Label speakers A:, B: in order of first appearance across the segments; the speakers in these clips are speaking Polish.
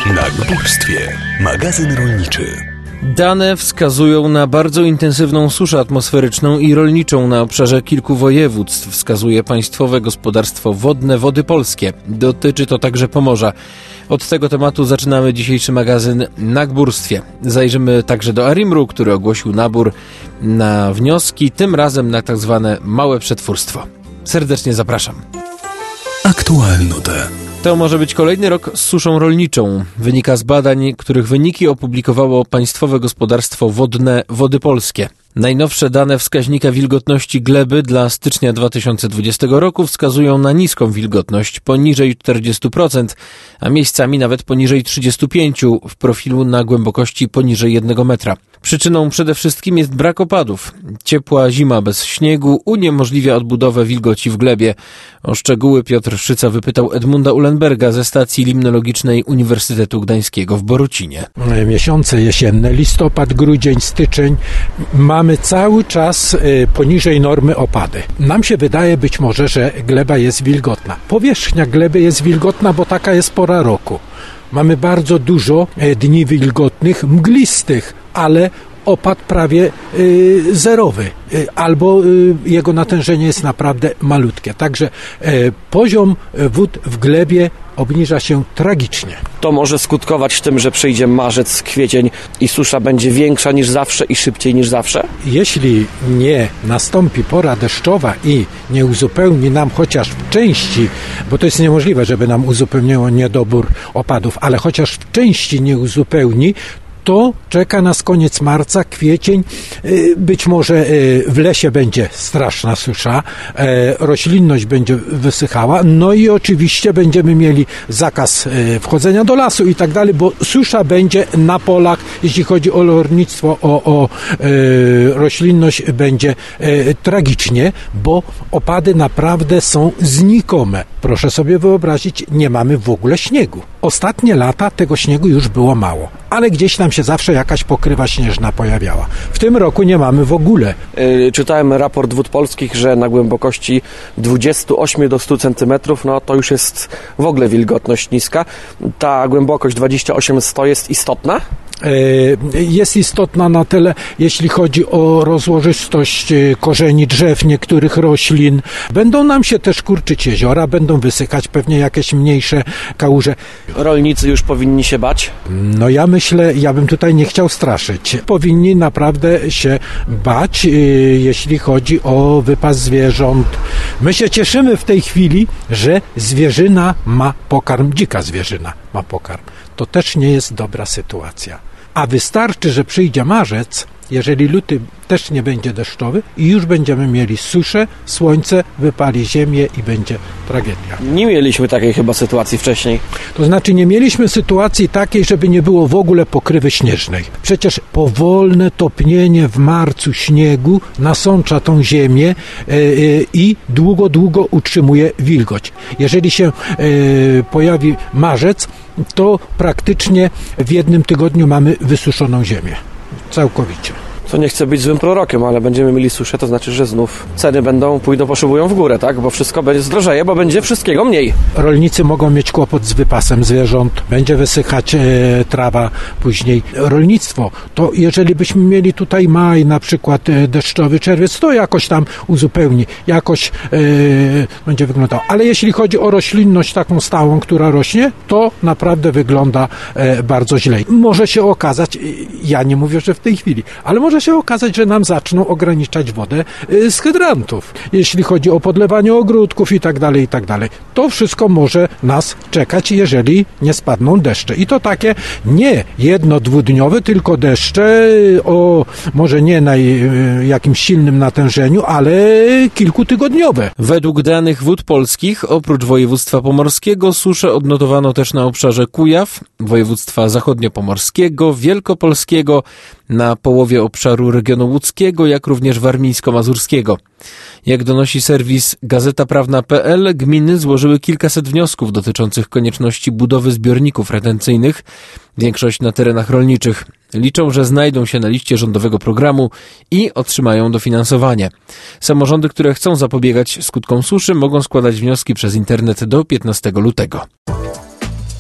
A: Na Górstwie. Magazyn rolniczy.
B: Dane wskazują na bardzo intensywną suszę atmosferyczną i rolniczą na obszarze kilku województw, wskazuje Państwowe Gospodarstwo Wodne Wody Polskie. Dotyczy to także Pomorza. Od tego tematu zaczynamy dzisiejszy magazyn Na Górstwie. Zajrzymy także do ARiMR-u, który ogłosił nabór na wnioski, tym razem na tak zwane małe przetwórstwo. Serdecznie zapraszam.
A: Aktualnote.
B: To może być kolejny rok z suszą rolniczą. Wynika z badań, których wyniki opublikowało Państwowe Gospodarstwo Wodne Wody Polskie. Najnowsze dane wskaźnika wilgotności gleby dla stycznia 2020 roku wskazują na niską wilgotność, poniżej 40%, a miejscami nawet poniżej 35% w profilu na głębokości poniżej 1 metra. Przyczyną przede wszystkim jest brak opadów. Ciepła zima bez śniegu uniemożliwia odbudowę wilgoci w glebie. O szczegóły Piotr Szyca wypytał Edmunda Uhlenberga ze stacji limnologicznej Uniwersytetu Gdańskiego w Borucinie.
C: Miesiące jesienne, listopad, grudzień, styczeń, mamy cały czas poniżej normy opady. Nam się wydaje być może, że gleba jest wilgotna. Powierzchnia gleby jest wilgotna, bo taka jest pora roku. Mamy bardzo dużo dni wilgotnych, mglistych, ale opad prawie zerowy, albo jego natężenie jest naprawdę malutkie. Także poziom wód w glebie obniża się tragicznie.
D: To może skutkować tym, że przyjdzie marzec, kwiecień i susza będzie większa niż zawsze i szybciej niż zawsze?
C: Jeśli nie nastąpi pora deszczowa i nie uzupełni nam chociaż w części, bo to jest niemożliwe, żeby nam uzupełniło niedobór opadów, ale chociaż w części nie uzupełni, to czeka nas koniec marca, kwiecień, być może w lesie będzie straszna susza, roślinność będzie wysychała, no i oczywiście będziemy mieli zakaz wchodzenia do lasu i tak dalej, bo susza będzie na polach, jeśli chodzi o rolnictwo, o roślinność będzie tragicznie, bo opady naprawdę są znikome. Proszę sobie wyobrazić, nie mamy w ogóle śniegu. Ostatnie lata tego śniegu już było mało, ale gdzieś tam się zawsze jakaś pokrywa śnieżna pojawiała. W tym roku nie mamy w ogóle.
D: Czytałem raport Wód Polskich, że na głębokości 28 do 100 cm, no to już jest w ogóle wilgotność niska. Ta głębokość 28-100 jest istotna?
C: Jest istotna na tyle, jeśli chodzi o rozłożystość korzeni drzew, niektórych roślin. Będą nam się też kurczyć jeziora, będą wysychać pewnie jakieś mniejsze kałuże.
D: Rolnicy już powinni się bać?
C: No ja myślę, ja bym tutaj nie chciał straszyć. Powinni naprawdę się bać, jeśli chodzi o wypas zwierząt. My się cieszymy w tej chwili, że zwierzyna ma pokarm, dzika zwierzyna ma pokarm. To też nie jest dobra sytuacja. A wystarczy, że przyjdzie marzec, jeżeli luty też nie będzie deszczowy i już będziemy mieli suszę, słońce wypali ziemię i będzie tragedia.
D: Nie mieliśmy takiej chyba sytuacji wcześniej.
C: To znaczy nie mieliśmy sytuacji takiej, żeby nie było w ogóle pokrywy śnieżnej. Przecież powolne topnienie w marcu śniegu nasącza tą ziemię i długo utrzymuje wilgoć. Jeżeli się pojawi marzec, to praktycznie w jednym tygodniu mamy wysuszoną ziemię. Całkowicie.
D: To nie chcę być złym prorokiem, ale będziemy mieli suszę, to znaczy, że znów ceny poszybują w górę, tak? Bo wszystko będzie zdrożeje, bo będzie wszystkiego mniej.
C: Rolnicy mogą mieć kłopot z wypasem zwierząt, będzie wysychać trawa później. Rolnictwo, to jeżeli byśmy mieli tutaj maj, na przykład deszczowy, czerwiec, to jakoś tam uzupełni, jakoś będzie wyglądało. Ale jeśli chodzi o roślinność taką stałą, która rośnie, to naprawdę wygląda bardzo źle. Może się okazać, ja nie mówię, że w tej chwili, ale może się okazać, że nam zaczną ograniczać wodę z hydrantów, jeśli chodzi o podlewanie ogródków i tak dalej, i tak dalej. To wszystko może nas czekać, jeżeli nie spadną deszcze. I to takie nie jedno-dwudniowe, tylko deszcze o może nie na jakimś silnym natężeniu, ale kilkutygodniowe.
B: Według danych Wód Polskich, oprócz województwa pomorskiego, suszę odnotowano też na obszarze Kujaw, województwa zachodniopomorskiego, wielkopolskiego, na połowie obszaru regionu łódzkiego, jak również warmińsko-mazurskiego. Jak donosi serwis gazetaprawna.pl, gminy złożyły kilkaset wniosków dotyczących konieczności budowy zbiorników retencyjnych, większość na terenach rolniczych. Liczą, że znajdą się na liście rządowego programu i otrzymają dofinansowanie. Samorządy, które chcą zapobiegać skutkom suszy, mogą składać wnioski przez internet do 15 lutego.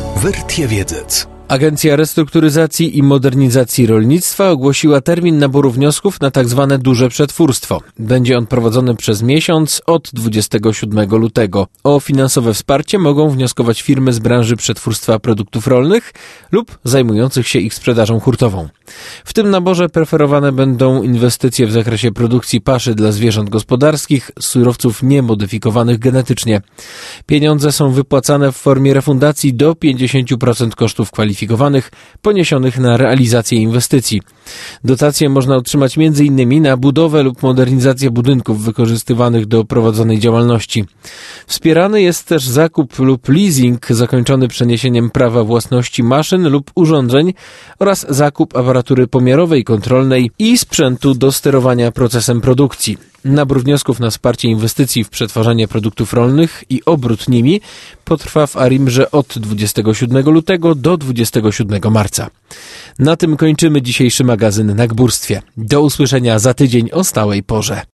A: Wertiewiedzec.
B: Agencja Restrukturyzacji i Modernizacji Rolnictwa ogłosiła termin naboru wniosków na tzw. duże przetwórstwo. Będzie on prowadzony przez miesiąc od 27 lutego. O finansowe wsparcie mogą wnioskować firmy z branży przetwórstwa produktów rolnych lub zajmujących się ich sprzedażą hurtową. W tym naborze preferowane będą inwestycje w zakresie produkcji paszy dla zwierząt gospodarskich z surowców niemodyfikowanych genetycznie. Pieniądze są wypłacane w formie refundacji do 50% kosztów kwalifikacji poniesionych na realizację inwestycji. Dotacje można otrzymać m.in. na budowę lub modernizację budynków wykorzystywanych do prowadzonej działalności. Wspierany jest też zakup lub leasing zakończony przeniesieniem prawa własności maszyn lub urządzeń oraz zakup aparatury pomiarowej, kontrolnej i sprzętu do sterowania procesem produkcji. Nabór wniosków na wsparcie inwestycji w przetwarzanie produktów rolnych i obrót nimi potrwa w ARiMR od 27 lutego do 27 marca. Na tym kończymy dzisiejszy magazyn na Górstwie. Do usłyszenia za tydzień o stałej porze.